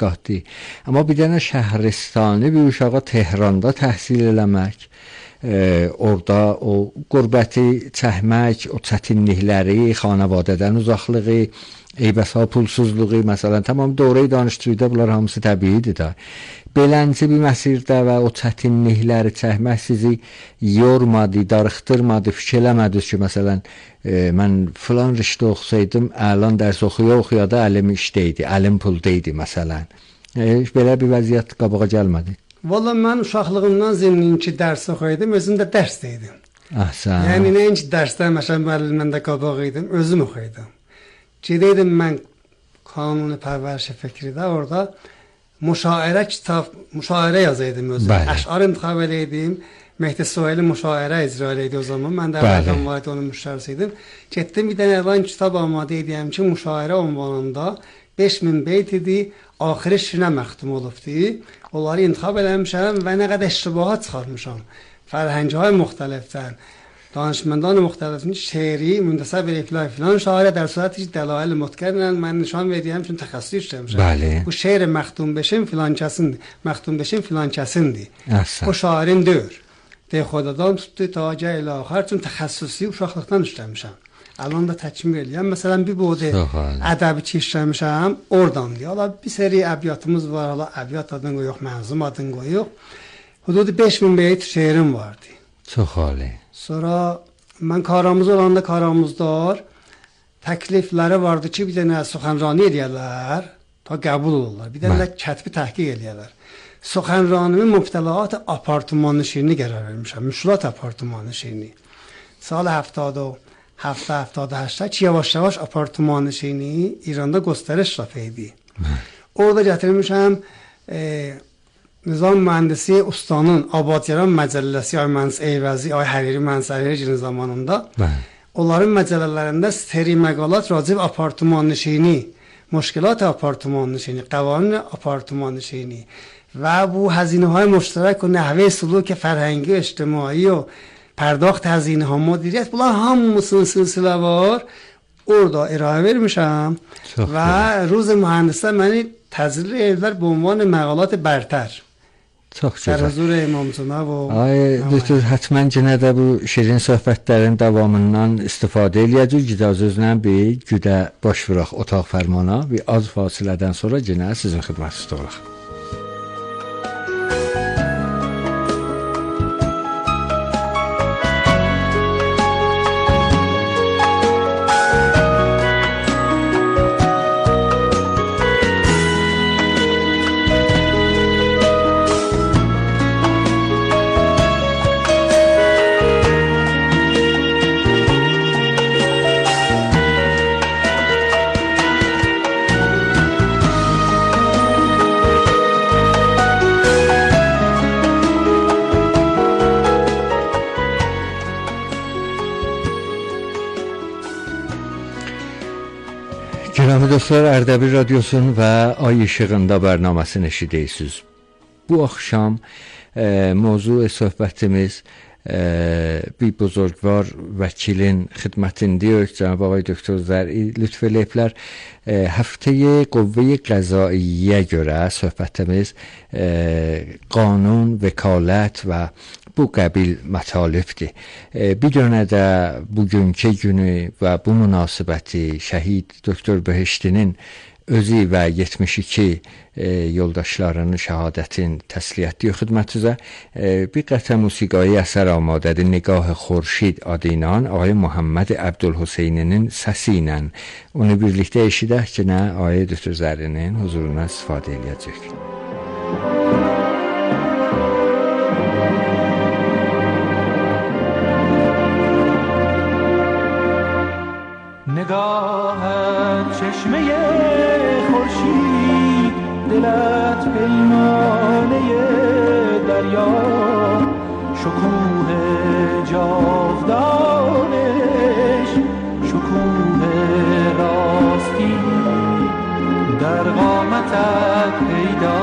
dəyişgahdır. Amma bir dənə şəhəristani bir uşağa Tehranda təhsil eləmək, orada o qurbəti çəkmək, o çətinlikləri, xanavadədən uzaqlığı, eybəsa pulsuzluğu, məsələn, tamam doğru danışdıqda bunlar hamısı təbiidir də. Beləncə bir məsirdə və o çətinlikləri çəkmək sizi yormadı, darıxdırmadı, fikir eləmədiniz ki, məsələn, mən filan riştə oxusaydım, əlan dərs oxuya da əlim işdəydi, əlim puldaydı, məsələn. Belə bir vəziyyət qabağa gəlmədi. Valla mən uşaqlığımdan zəminki dərs oxuyaydım, özüm də dərsdəydim. Əhsən. Yəni nəinki dərsdə, məsələn, müəllimdən də qabağıydım, özüm oxuyaydım. Gedəydim mən Kanuni Pərvəriş Fikridə, orada müşairə yazaydım özüm. Əşar intikhab eləydim. Mehdi Suayli müşairə icra eləydi o zaman. Mən də əvvəldən var idi, onun müşairəsiydim. Getdim bir dənə elan kitab amadə edəyəm ki, müşairə ünvanında 5000 beyt idi, axırı şirinə məxtum olubdu. Onları intikhab eləmişəm və nə qədər iştibahat çıxarmışam. Fərhəngهای müxtəlifdən, danışməndan müxtəlifin şeiri, mündəsəb eləyiblər filan, şairə در صورتی که دلایل متکررن من نشان میدیم چون تخصصی işləmişəm. Bu şeir məxtum beşin filan kəsindir. Məxtum beşin filan kəsindir. O şairin deyir. De xodadan tutdu ta gəl axır üçün təxəssüsi uşaqlıqdan işləmişəm. Alon da təkmil eləyəm. Məsələn bir bodu ədəbi ki işləmişəm, oradandır. Hala bir seri əbiyyatımız var, hala əbiyyat adını qoyuq, mənzum adını qoyuq. Hududu 5000 beyt şeirim vardı. Çox ali. Sonra mən Karamuz olanda Karamuzlar təklifləri vardı ki, bir dənə suxanrani edərlər, ta qəbul olurlar. Bir dənə kətbi təhqiq edərlər. Suxanraninin mübtəlaat apartmanı şirini qərar vermişəm. Müşkilat apartmanı şirini. Sal 77-78 ki yavaş-yavaş apartmanı şirini İranda göstəriş rafeydi. Orada gətirmişəm Nizam Mühendisi Ustanın Abadyaran Məcəlləsi Ay Məns Eyvəzi, Ay Həriri Mənsəri zamanında onların məcəllələrində seri məqalat racib apartmanı-şini, müşkilat apartmanı-şini, qavanın apartmanı-şini və bu həzinəهای müştərək و نحوه سلوک فرهنگی و اجتماعی و پرداخت هزینه‌ها مدیریت bunlar hamısının silsiləvar orada ارائه vermişəm və روز mühəndislər məni təzirli edirlər bu ünvan məqalat bərtər. Çox gözəl. Huzur İmam Cənab o. Ay, doktor, həttəmən yenə də bu şirin söhbətlərin davamından istifadə eləyəcək. İcazənizlə bir güdə baş vuraq otaq fərmana və az fasilədən sonra yenə sizin xidmətinizdə olaq. Gürami dostlar, Ərdəbil Radyosu'nun və Ay İşığında bərnaməsini eşidirsiniz. Bu axşam mövzu söhbətimiz bir buzurgvar vəkilin xidmətindəyik. Cənab Ağay Doktor Zər'i lütf eləyiblər. Həftəyə qüvvə qəzaiyyə görə söhbətimiz qanun, vəkalət və bu qəbil mətalibdir. Bir dönə də bugünkü günü və bu münasibəti şəhid Doktor Behiştinin özü və 72 yoldaşlarının şəhadətin təsliyyəti xidmətinizə bir qətrə musiqi əsər amadədir. Nigah Xurşid adı ilə Ağay Muhammed Əbdülhüseyninin səsi ilə onu birlikdə eşidək ki, nə Ağay Doktor Zərrinin huzuruna istifadə edəcək. نگاهت چشمه خورشید دلت پیمانه دریا شکوه جاودانش شکوه راستی در قامتت پیدا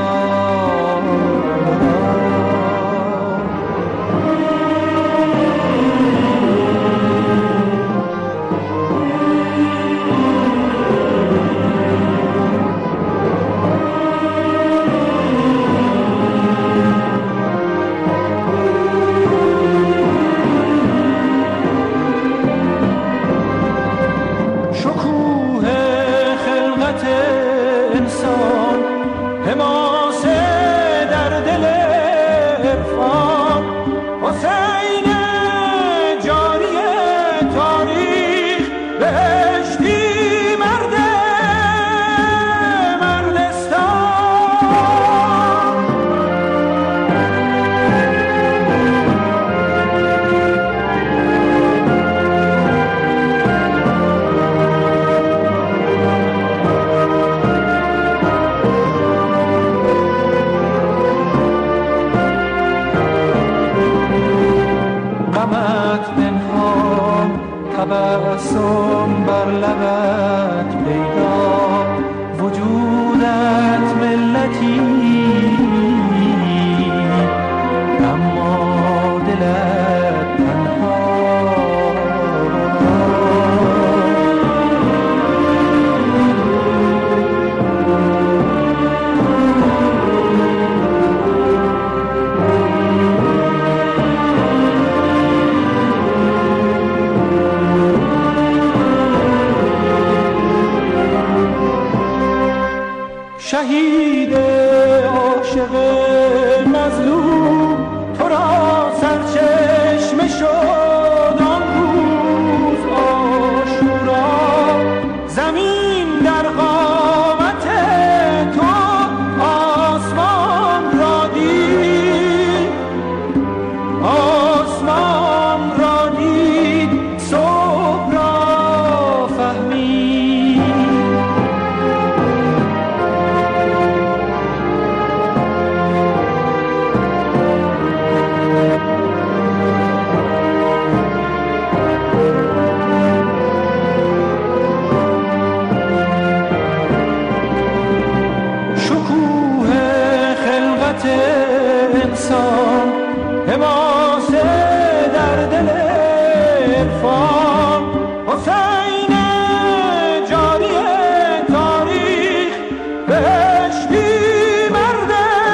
لبت پیدا وجودت ملتی اما دلت تنها شهید عاشق مظلوم تو را سرچشمه شد آن روز عاشورا زمین در قامت تو آسمان را دید آسمان را دید صبح را فهمید انسان حماسه در دل عرفان حسین جاری تاریخ بهشتی مرد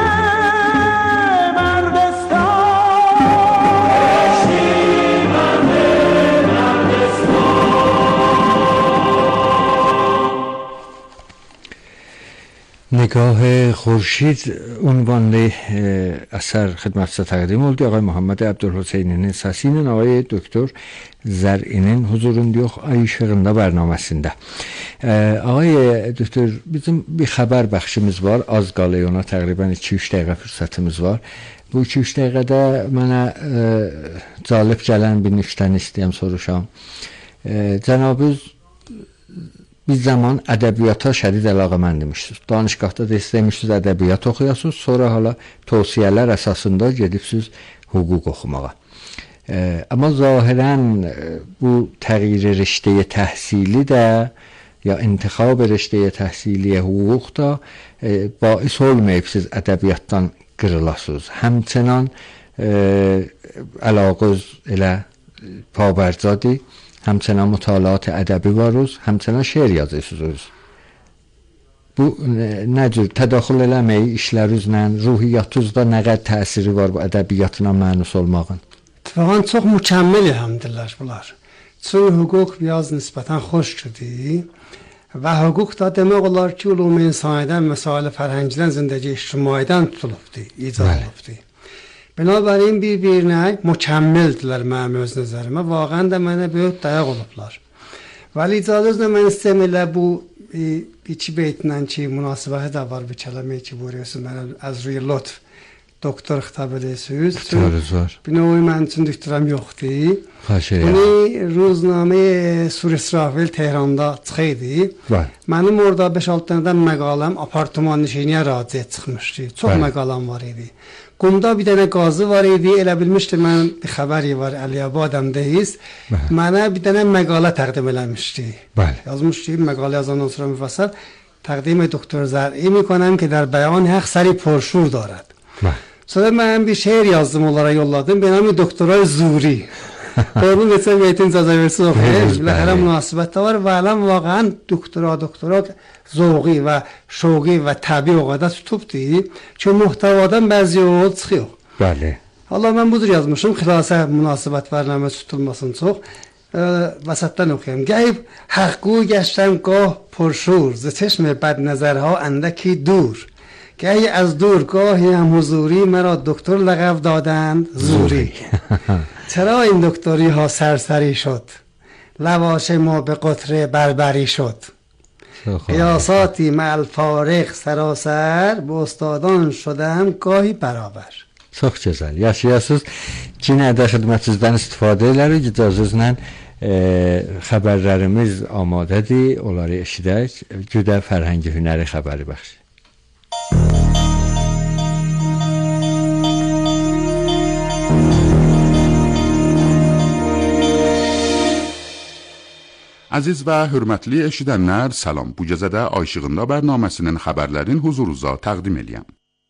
مردستان بهشتی مرد مردستان. نگاه خورشید عنوان اثر خدمت تقدیم oldu. آقای محمد Abdülhüseyin'in səsiylə آقای دکتر Zərinin huzurunda yox ay işığında bərnaməsində. Ağay doktor, bizim bir xəbər bəxşimiz var. Az qalıyor ona, təqribən 2-3 dəqiqə fürsətimiz var. Bu 2-3 dəqiqədə mənə cəlb gələn bir nüktəni istəyəm soruşam. Cənabınız bir zaman ədəbiyyata şədid əlaqəmənd imişsiniz. Danışqahda da istəmişsiniz ədəbiyyat oxuyasınız, sonra hala tövsiyələr əsasında gedibsiniz hüquq oxumağa. Amma zahirən bu təğyir riştəyə təhsili də ya intixab riştəyə təhsiliyə hüquq da bais olmayıb siz ədəbiyyatdan qırılasınız. Həmçinin əlaqəz elə pabərcadır. Həmçinin mütalaat ədəbi varız, həmçinin şeir yazırsınız. Bu nə cür tədaxül eləməyi işlərinizlə, ruhiyyatınızda nə qədər təsiri var bu ədəbiyyatına mənus olmağın? اتفاقا çox mükəmməl hamdillah bunlar. Çünki hüquq biraz nisbətən xoş şudi və hüquq da demək olar ki, ulum insaniyyədən, məsələ fərhəngdən, zindəgi ictimaiyyədən tutulubdu, icad olubdu. Binabərin bir-birinə mükəmməldirlər mənim öz nəzərimə. Vaqən də mənə böyük dayaq olublar. Vəli icazənizlə mən istəyəm elə bu iki beytlə ki, münasibəti də var bir kələmə ki, buyuruyorsun mənə az ruy lütf doktor xitab edirsiniz. Xitabınız var. Binaoy mən üçün doktoram yoxdur. Xahiş Bunu roznamə Sur İsrafil Tehranda çıxıydı. Mənim orada 5-6 dənədən məqaləm apartman nişiniyə raciyət çıxmışdı. Çox məqaləm var idi. Qumda bir dənə qazı var idi, elə bilmişdi mən bir xəbəri var, Əliyabadəmdəyiz. Mənə bir dənə məqalə təqdim eləmişdi. Yazmışdı, məqalə yazandan sonra müfəssəl təqdim doktor Zər'i میکنم که در بیان حق سری پرشور دارد. Sonra mən bir şeir yazdım, onlara yolladım. Benim doktoray Zuri. Onun neçə beytin icazə versin oxuyayım. Hələ münasibət də var və ələm vaqəən doktora zövqi və şoqi və təbii o qədər tutubdu ki, muhtəvadan bəzi yol çıxıyor. Bəli. Allah mən budur yazmışım, xilasə münasibət bərnamə tutulmasın çox. وسطن اوخیم گیب حقو گشتم گاه پرشور ز چشم بد نظرها اندکی دور گهی از دور گاهی هم حضوری مرا دکتر لقب دادند زوری چرا این دکتری ها سرسری شد لواش ما به قطره بربری شد قیاساتی مع الفارق سراسر با استادان شدم گاهی برابر. Çox gözəl. Yaşayasınız. Yenə də xidmətinizdən istifadə edərik. İcazənizlə xəbərlərimiz amadədir. Onları eşidək. Güdə fərhəngi hünəri xəbəri bəxş. Aziz və hörmətli eşidənlər, salam. Bu gecədə Ay İşığında bərnaməsinin xəbərlərin huzurunuza təqdim eləyəm.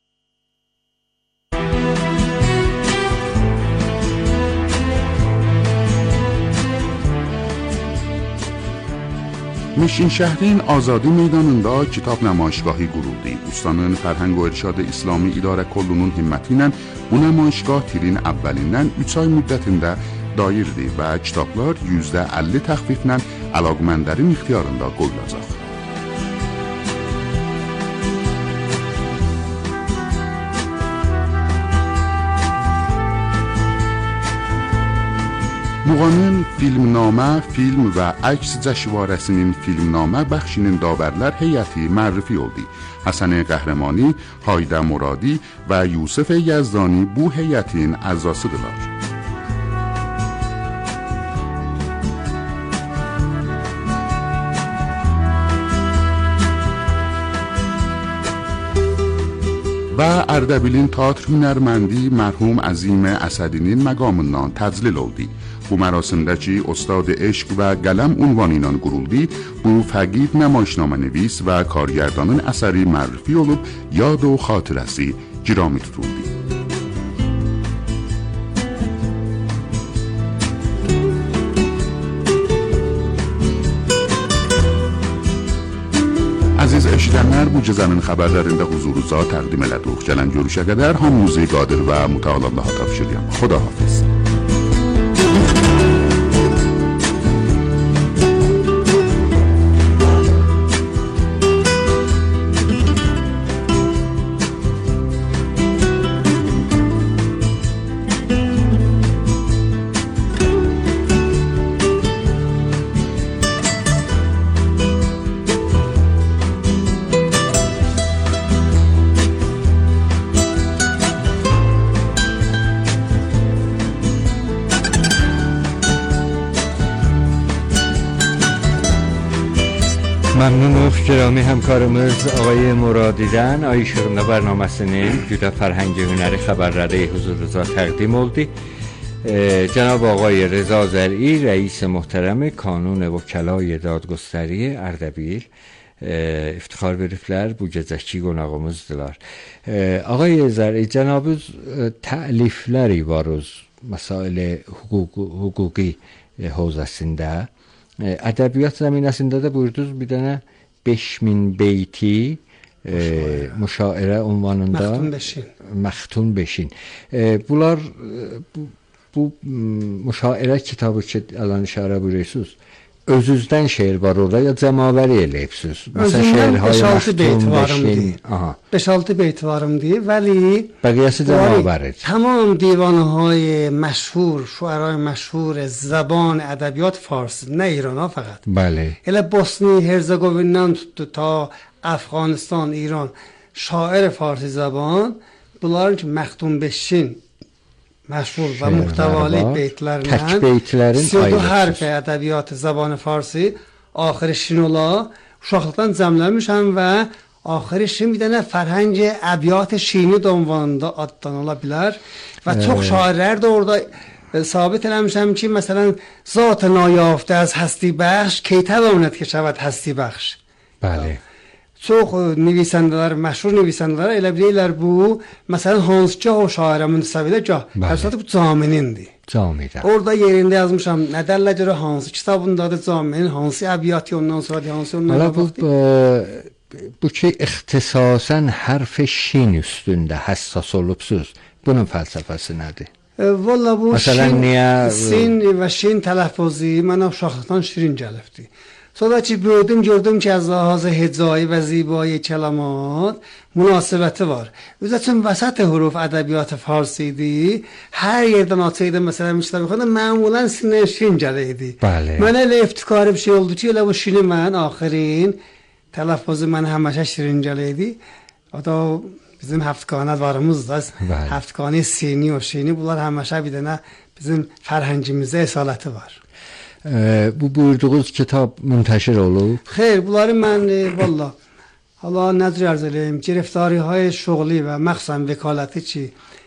Mişin şəhrin Azadi meydanında kitab namaişgahı quruldu. Ustanın Fərhəng və İrşad İslami İdarə Kollunun himməti ilə bu namaişgah tilin əvvəlindən 3 ay müddətində dairdir və kitablar %50 təxfiflə əlaqmənlərin ixtiyarında qoyulacaq. Muğanın Filmnamə, film və əks cəşvarəsinin Filmnamə bəxşinin davərlər heyəti mərrifi oldu. Həsən Qəhrəmani, Haydə Muradi və Yusuf Yəzdani bu heyətin əzasıdırlar. Və Ərdəbilin teatr hünərməndi mərhum Əzim Əsədinin məqamından təclil oldu. Bu mərasimdəki Ustad Eşq və Qələm unvanı ilə quruldu. Bu fəqid namaişnamənəvis və kargərdanın əsəri mərrifi olub, yad və xatirəsi girami tutuldu. Əziz eşidənlər, bu gecənin xəbərlərində huzurunuza təqdim elədik. Gələn görüşə qədər hamınızı qadir və mütəal Allaha təvşirəm. Xudahafiz. ممنونم گرامی همکارımız آقای مرادیdən Ay İşığında bərnaməsinin Güdə Fərhəngi Hünəri xəbərləri huzurunuza təqdim oldu. جناب آقای رضا زرعی رئیس محترم کانون وکلای دادگستری اردبیل افتخار veriblər, bu gecəki qonağımızdılar. آقای زرعی جنابız təlifləri varız مسائل hüquqi hövzəsində. Ədəbiyyat zəminəsində də buyurdunuz bir dənə 5000 beyti müşairə ünvanında Məxtun Beşin. Bunlar bu müşairə kitabı ki, alan işarə buyurursunuz. Özünüzdən şeir var orada ya cəmabəri eləyibsiniz? Özümdən 5-6 beyt varımdır. 5-6 beyt varımdır. Vəli bəqiyyəsi cəmabəridir. Tamam divanهای مشهور شعرای مشهور زبان ادبیات فارسی نه ایران ها فقط. بله. اله بوسنی هرزگوینان tuttu ta Afganistan, İran şair فارسی زبان bunlar ki Məxtun Beşin məşhur və muhtəvali beytlərindən 32 hərf ədəbiyyat zabanı farsi axırı şin ola uşaqlıqdan cəmləmişəm və axırı şin bir dənə fərhəng əbiyyat şini ünvanında adlanıla bilər və çox şairlər də orada ثابت eləmişəm ki, məsələn ذات نایافته از هستی بخش کی تواند که شود هستی بخش. بله. Çox nivəsəndələr, məşhur nivəsəndələr elə bilirlər bu, məsələn hansı ki o şairə müntəsəb edə ki, həqiqətən bu Caminindir. Camidə. Orada yerində yazmışam, nə dəllə görə hansı kitabındadır Caminin, hansı əbiyyatı ondan sonra, hansı ondan sonra. Bu ki ixtisasən hərf şin üstündə həssas olubsuz. Bunun fəlsəfəsi nədir? Valla bu şin və şin tələffüzü mənə uşaqlıqdan şirin gəlibdi. Sonra ki gördüm ki az ləhaz hecai və zibai kələmat münasibəti var. Üzətün vəsət huruf ədəbiyyat farsidir. Hər yerdən açıydı məsələn kitab oxuyanda məmulən sinə şirin gələydi. Mənə elə iftikarı bir şey oldu ki, elə bu şini mən axırın tələffüzü mənə həmişə şirin gələydi. O da bizim həftqanə varımız da. Həftqanə sini o şini bunlar həmişə bir dənə bizim fərhəngimizdə əsaləti var. Bu buyurduğunuz kitab müntəşir olub? Xeyr, bunları mən valla Allah nəzr arz eləyim, girəftariهای şuğli və məxsən vekaləti ki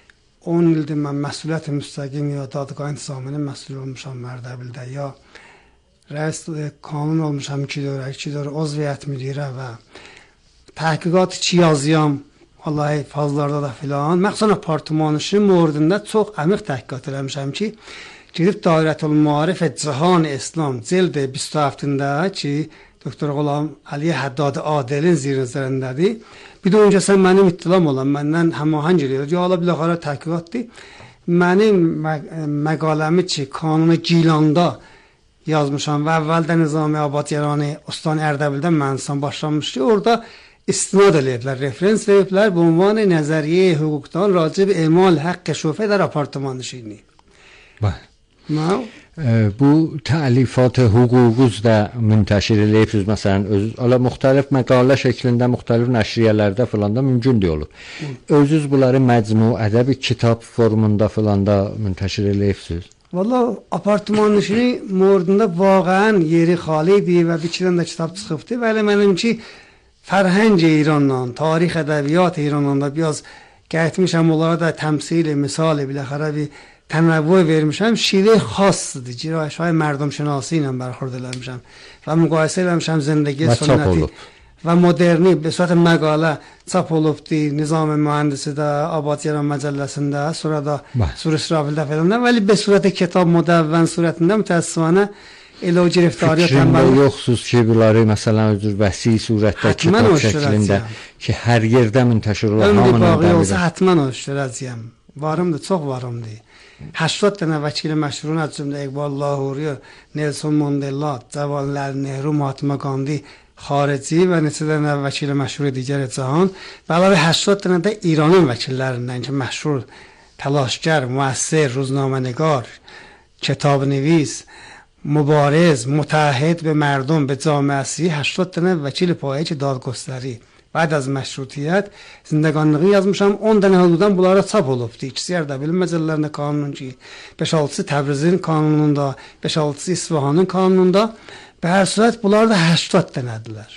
10 ildir mən məsuliyyət müstəqim ya dadqah intizamının məsul olmuşam Ərdəbildə ya رئیس کانون olmuşam 2 dövrə uzviyyət müdirə və təhqiqat içi yazıyam. Vallahi fazlarda da filan. Məxsusən apartman işinin mövzusunda çox əmiq təhqiqat eləmişəm ki, gedib Dairətül Maarif Cihan İslam cild 27-də ki, Doktor Qulam Əli Həddad Adilin zirnizlərindədir. Bir də öncəsən mənim ittilam olan, məndən həmahəng eləyir. Yola biləxara təhqiqatdır. Mənim məqaləmi ki, Kanuni Gilanda yazmışam və əvvəldə Nizami Abadiyarani Ostan Ərdəbildən mənsan başlamışdı. Orada istinad ediblər, referans ediblər bu عنوان نظریه حقوقدان راجع به اعمال حق شوفه در آپارتمان نشینی. Bu təlifat hüququnuz da müntəşir edilibsiz məsələn özünüz müxtəlif məqalə şəklində müxtəlif nəşriyyələrdə falan da mümkündür olub. Özünüz bunları məcmu, ədəbi kitab formunda falan da müntəşir edilibsiz. Vallahi apartman nişini mövzusunda vaqəən yeri xali idi və bir kidən də kitab çıxıbdı. Bəli mənimki فرهنگ ایرانان، تاریخ ادبیات ایرانان da biraz getmişəm, onlara da təmsil, misal biləxərə bir tənəvvü vermişəm. Şive xassıdır. Cirayşay mərdum şinasi ilə bərxurd eləmişəm və müqayisə eləmişəm zindagi sünnəti və moderni به صورت məqalə çap olubdu. Nizam mühəndisi də, Abadiyar məcəlləsində, sonra da Sur İsrafildə falan da, vəli به صورت kitab mudəvvən surətində mütəəssifanə elə o giriftariyat təmbəli yoxsuz ki, bunları məsələn özür vəsi surətdə kitab şəklində ki, hər yerdə müntəşir olan hamının da olsa hətmən o işlərəcəyəm. Varımdır, çox varımdır. 80 dənə vəkili məşhurun az cümlə İqbal Lahori, Nelson Mandela, Cavanlar Nehru, Mahatma Gandhi xarici və neçə dənə vəkili məşhur digər cahan və əlavə 80 dənə də İranın vəkillərindən ki, məşhur təlaşgər, müəssir, روزنامه‌نگار، کتاب‌نویس، مبارز، متحد به مردم، به جامعه سی 80 dənə vəkil payı dadgostəri. بعد از مشروطیت زندگانlığı yazmışam. 10 dənə hududan bunlara çap olubdu. İkisi Ərdəbil məcəllələrində qanunun 5-6-sı Təbrizin qanununda, 5-6-sı İsfahanın qanununda. Ve her surət bunlar da 80 dənədirlər.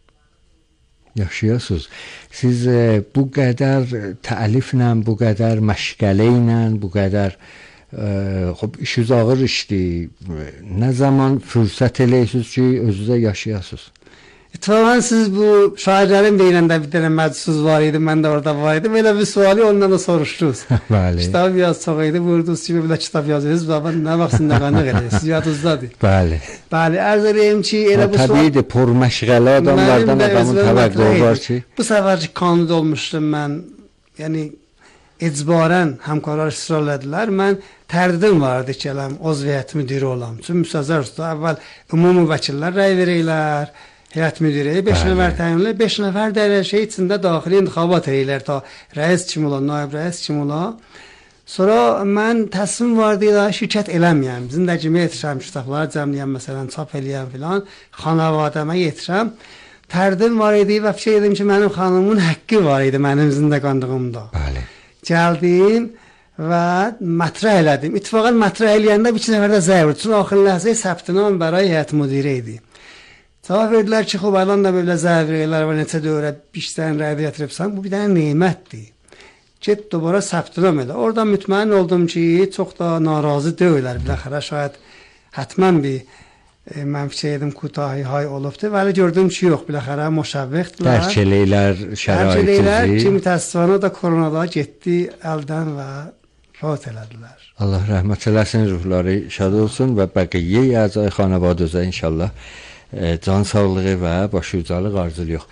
Yaşayasınız. Siz bu qədər təliflə, bu qədər məşğələ ilə, bu qədər خب işiniz ağır işdir. Nə zaman fürsət eləyirsiniz ki, özünüzə yaşayasınız? İttifaqən siz bu şairlərin deyilən bir dənə məclisiniz var idi, mən də orada var idim. Elə bir sualı ondan da soruşdunuz. Bəli. Kitab yaz çox idi, buyurdunuz ki, belə kitab yazırsınız, baba nə vaxtında qanıq edirsiniz, yadınızdadır. Bəli. Bəli, ərz edeyim ki, elə bu sual... Təbiidir, porməşğələ adamlardan adamın təvəqqüsü var ki... Bu səfər ki, kanunda olmuşdum mən, yəni icbarən həmkarlar israr edilər. Mən tərdidim vardı ki, uzviyyət müdiri olam. Çünki müstəzər usta əvvəl ümumi vəkillər rəy verirlər, heyət müdiri 5 nəfər təyinlə, 5 nəfər də şey içində daxili intiqabat edirlər ta rəis kim ola, naib rəis kim ola. Sonra mən təslim vardı da şirkət eləməyəm. Zindagimə yetirəm, kitabları cəmləyəm, məsələn, çap eləyəm filan, xanavadəmə yetirəm. Tərdim var idi və fikir edim ki, mənim xanımın haqqı var idi mənim zindagandığımda. Bəli. Gəldim və mətrəh elədim. İttifaqən mətrəh eləyəndə bir iki nəfər də zəy vurdu. Çünki axır ləhzə səbtinam bəray heyət müdiri idi. Cavab verdilər ki, xub əlan da belə zəy verirlər və neçə dövrə işdən rəydə gətiribsən. Bu bir dənə neymətdir. Get dobara səbtinam elə. Oradan mütməyin oldum ki, çox da narazı deyirlər. Biləxərə şayət hətmən bir mən fikir edim kutahi hay olubdu. Vəli gördüm ki, yox, biləxərə müşəvviqdirlər. Dərk eləyirlər şəraitinizi. Dərk eləyirlər ki, mütəssifانə da koronada getdi əldən və fəut elədilər. Allah rəhmət eləsin, ruhları şad olsun və bəqiyyə əzay xanavadəzə inşallah can sağlığı və başucalıq arzuluyor.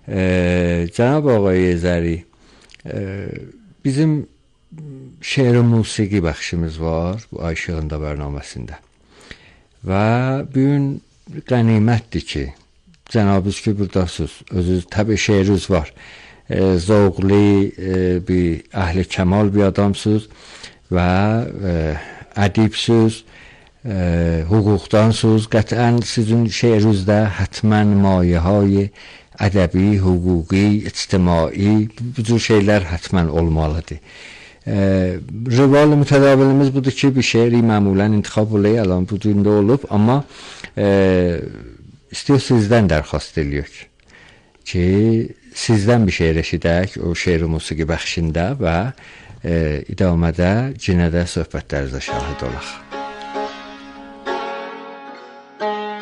Cənab Ağay Zəri, bizim şeir musiqi bəxşimiz var bu Ay İşığında bərnaməsində. Və bugün qənimətdir ki, cənabınız ki, buradasınız. Özünüz təbii şeiriniz var. Zövqli bir əhli kəmal bir adamsınız və ədibsiniz, hüquqdansınız. Qətlən sizin şeirinizdə hətmən mayəhay ədəbi, hüquqi, ictimai bu cür şeylər hətmən olmalıdır. Rival mütədavülümüz budur ki, bir şeiri məmulən intiqab olayı alan bu cürdə olub, amma istiyor sizdən dərxast edirik ki, sizdən bir şeir eşidək o şeir musiqi bəxşində və idamədə cinədə söhbətlərinizə şahid olaq.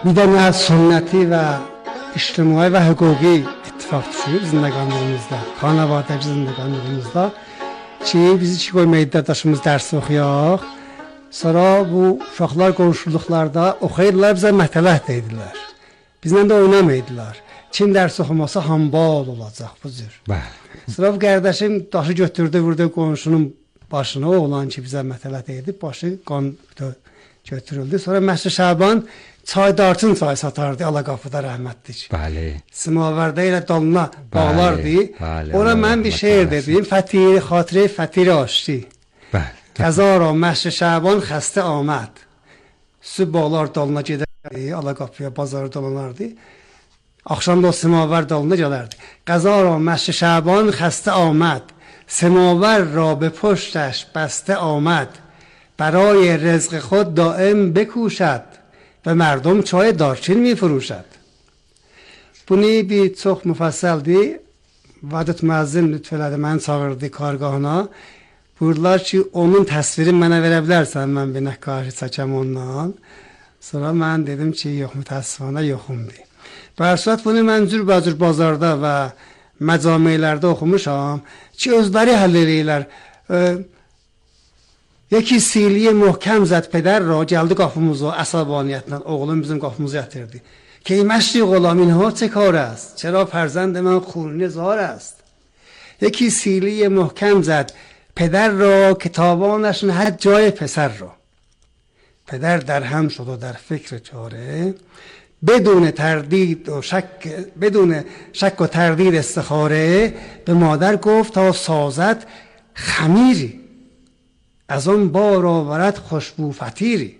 bir dənə sünnəti və ictimai və hüquqi ittifaq düşüb zindəqanlığımızda, xanavadəci zindəqanlığımızda ki, bizi ki qoy meydadaşımız dərs oxuyaq. Sonra bu uşaqlar qonşuluqlarda oxuyurlar, bizə mətələh deyirlər. Bizlə də oynamaydılar. Kim dərs oxumasa hambal olacaq bu cür. Sonra bu qardaşım daşı götürdü, vurdu qonşunun başına, oğlan ki bizə mətələh deyirdi, başı qan götürüldü. Sonra Məscid Şaban çay darçın çay satardı Alaqapıda rəhmətlik. Bəli. Simavərdə ilə dalına bağlardı. Ora mən bir şeir dedim. Fətiri xatirə fətiri aşti. Bəli. Qəzara Məscid Şaban xəstə amad. Sübh bağlar dalına gedərdi, Alaqapıya bazarı dolanardı. Axşam da Simavər dalına gələrdi. Qəzara Məscid Şaban xəstə amad. Simavər را به پشتش بسته آمد. برای رزق خود دائم بکوشد. به مردم çay darçin میفروشد. Bunu bir çox müfəssəldir. Vadət müəzzin lütf elədi, məni çağırdı kargahına. Buyurdular ki, onun təsvirini mənə verə bilərsən, mən bir nəqqaşı çəkəm ondan. Sonra mən dedim ki, yox, mütəssifənə yoxumdur. Bərsət bunu mən cürbəcür bazarda və məcamilərdə oxumuşam ki, özləri həll eləyirlər. یکی سیلی محکم زد پدر را جلد قافموزا عصبانیتن oğlum bizim qafımızı yatırdı که این مشتی غلام اینها چه کار است چرا فرزند من خونین زار است یکی سیلی محکم زد پدر را که تاوانش نهد جای پسر را پدر در هم شد و در فکر چاره بدون شک و تردید استخاره به مادر گفت تا سازد خمیری از آن بار آورد خوشبو فطیری.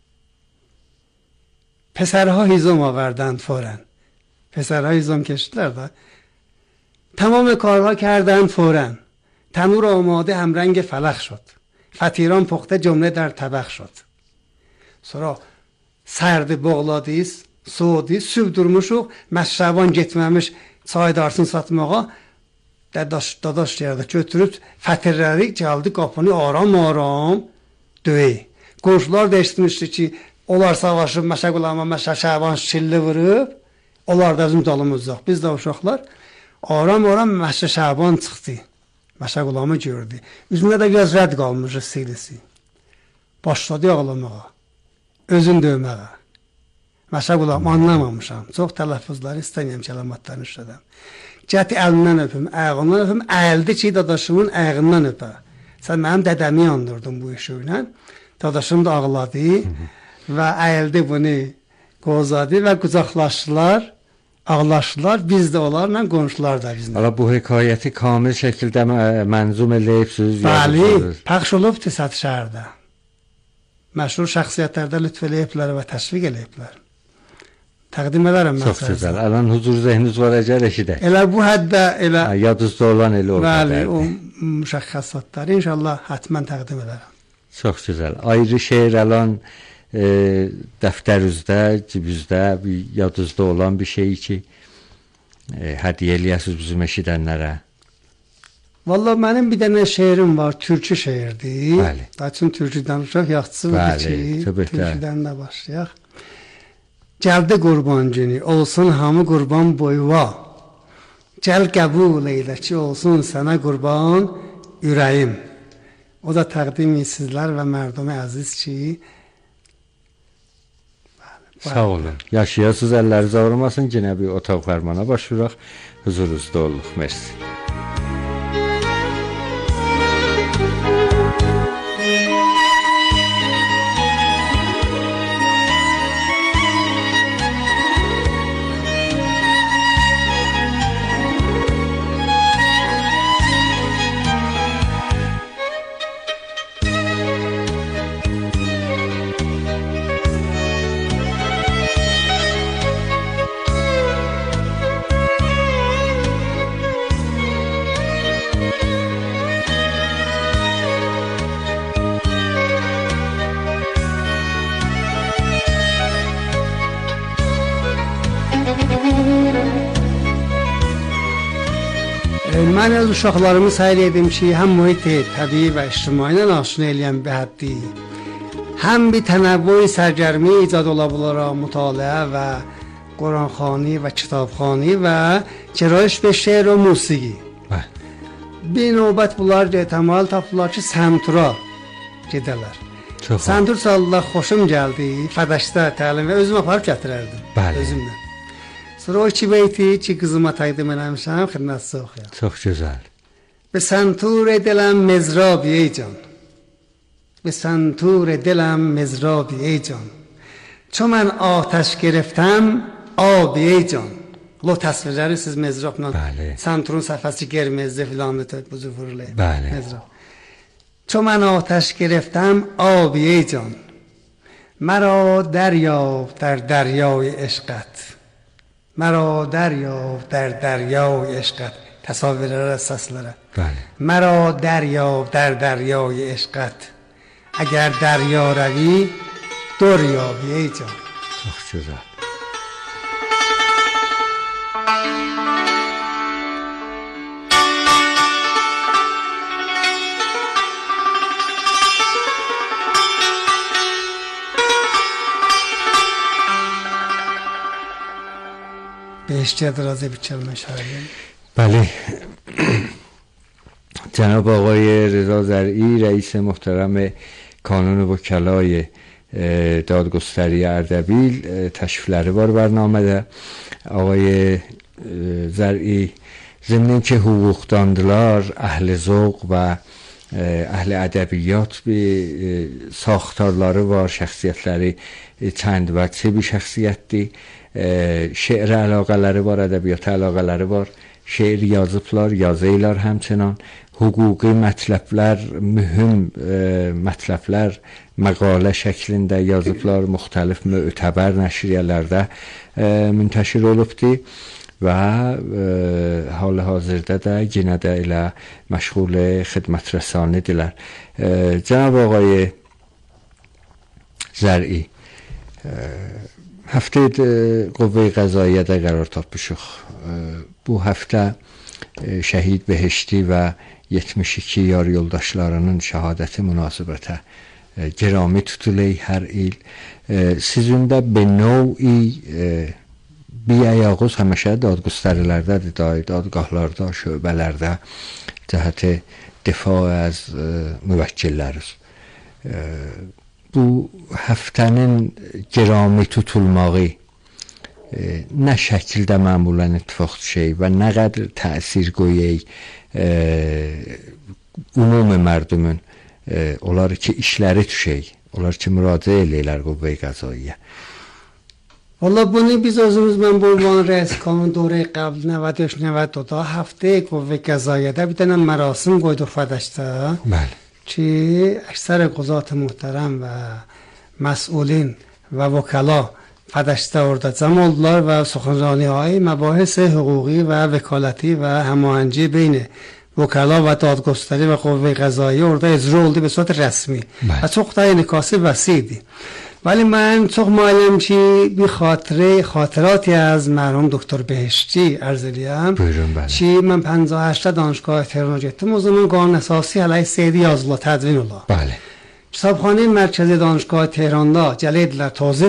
پسرها هیزم آوردند فوراً. پسرها هیزم کشیدند. تمام کارها کردند فوراً. تنور آماده هم رنگ فلق شد. فطیران پخته جمله در طبق شد. sonra sərdi bağladıyız, soğuduyuz, süb durmuşuq, Məscid Şaban getməmiş çay darsın satmağa. Dadaş yerdə götürüb fətirləri gəldi qapını aram-aram döyək. Qonşular da eşitmişdi ki, onlar savaşıb Məşəqulama Məscid Şaban şilli vurub, onlar da bizim dalımızdaq. Biz də uşaqlar aram-aram Məscid Şaban çıxdı. Məşəqulamı gördü. Üzünə də biraz rədd qalmışdı silisi. Başladı ağlamağa, özün döyməyə. Məşəqulam anlamamışam. Çox tələffüzləri istəməyəm, kəlamatlarını işlədəm. Cəhəti əlindən öpüm, ayağından öpüm, əyildi ki, dadaşımın ayağından öpə. Sən mənim dədəmi yandırdın bu işi ilə. Dadaşım da ağladı və əyildi bunu qozadı və qucaqlaşdılar, ağlaşdılar. Biz də onlarla, qonşular da bizlə. Allah bu hekayəti kamil şəkildə mənzum eləyibsiniz. Bəli, pəxş olubdur Səthi şəhərdə. Məşhur şəxsiyyətlərdə lütf eləyiblər və təşviq eləyiblər. Təqdim edərəm mən. Çox gözəl. Alan huzur zehniniz var, əgər eşidək. Elə bu həddə elə yadınızda olan elə o qədərdir. Bəli, o müşəxxəsatları inşallah həttəmən təqdim edərəm. Çox gözəl. Ayrı şeir alan dəftərinizdə, cibinizdə yadınızda olan bir şey ki, hədiyyə eləyəsiniz bizim eşidənlərə. Vallahi mənim bir dənə şeirim var, türkü şeirdir. Bəli. Daha üçün türkü danışaq, yaxşısıdır ki, türküdən də başlayaq. Gəldi qurban günü, olsun hamı qurban boyva. Gəl qəbul eylə ki, olsun sənə qurban ürəyim. O da təqdim sizlər və mərdumi əziz ki, sağ olun. Yaşayasınız, əlləriniz ağrımasın. Yenə bir otaq fərmana başvuraq. Huzurunuzda olduq. Mersi. Mən öz uşaqlarımı sayır edim ki, həm mühit təbii və ictimai ilə aşina eləyən bir həddi, هم بی تنوع سرگرمی ایجاد ola bilər مطالعه و قرآنخوانی و کتابخوانی و گرایش به شعر و موسیقی. Bir növbət bunlar ehtimal tapdılar ki, Santura gedərlər. Santur çaldılar, xoşum gəldi, Fədəşdə təlim və özüm aparıb gətirərdim. Özümlə. Sonra o iki beyti ki, qızıma təqdim eləmişəm, xidmətçi oxuyaq. Çox gözəl. به سنتور دلم مزرابی ای جان، به سنتور دلم مزرابی ای جان، چون من آتش گرفتم آبی ای جان. Lo təsvirləri siz mezrabla, santurun səhifəsi qırmızı filanı bu cür vurulur. Mezrab. چون من آتش گرفتم آبی ای جان، مرا دریاب در دریای عشقت، مرا دریاب در دریای عشقت. تصاویر اساسlara. مرا دریاب در دریای عشقت، اگر دریا روی دریابی ای جان. Çox gözəl. بهشتی ادرازه بیچلمه شاید. بله. جناب آقای رضا زرعی رئیس محترم کانون وکلای دادگستری اردبیل تشریفleri var برنامede. آقای زرعی ضمن که حقوقدانdılar، اهل ذوق و اهل ədəbiyyat bir saxtarları var, şəxsiyyətləri çənd vəcə bir şəxsiyyətdir. Şeirə əlaqələri var, ədəbiyyata əlaqələri var. Şeir yazıblar, yazıylar həmçinin. Hüquqi mətləblər, mühüm mətləblər məqalə şəklində yazıblar, müxtəlif mötəbər nəşriyyələrdə müntəşir olubdur və hal-hazırda da yenə də elə məşğul xidmətrəsanidirlər. Cənab آقای زرعی هفته قوه قضاییه در قرار tapmışıq. Bu həftə şəhid Behişti və 72 yar yoldaşlarının şəhadəti münasibətə گرامی tutulur hər il. Sizin də به نوعی بیایağız həmişə dadgüstərilərdədir, dadgahlarda, şöbələrdə cəhəti difa az müvəkkilləriz. Bu həftənin gərami tutulmağı nə şəkildə məmulən ittifaq düşək və nə qədər təsir qoyək ümumi mərdümün onlar ki işləri düşək, onlar ki müraciə eləyirlər qüvvəyə qəzayiyyə. والا بونی biz özümüz mən bu ünvan rəis kanun دوره قبل 93-92 هفته قوه قضاییه bir dənə mərasim qoyduq Fədəşdə. Bəli. Ki əksər quzat muhtaram və məsulin və vəkala Fədəşdə orada cəm oldular və سخنرانی‌های مباحث حقوقی و وکالتی و هماهنگی بین وکلا و دادگستری و قوه قضاییه orada اجرا oldu به صورت رسمی و çox da انعکاس وسیعی. ولی من çox مایلم ki bir خاطراتی از مرحوم دکتر بهشتی عرض eləyəm. Ki mən 58 دانشگاه تهران getdim. O zaman qanun əsası علیه سید yazıla tədvin ola. Bəli. کتابخانه مرکزی دانشگاه تهران‌da gələdilər توضیح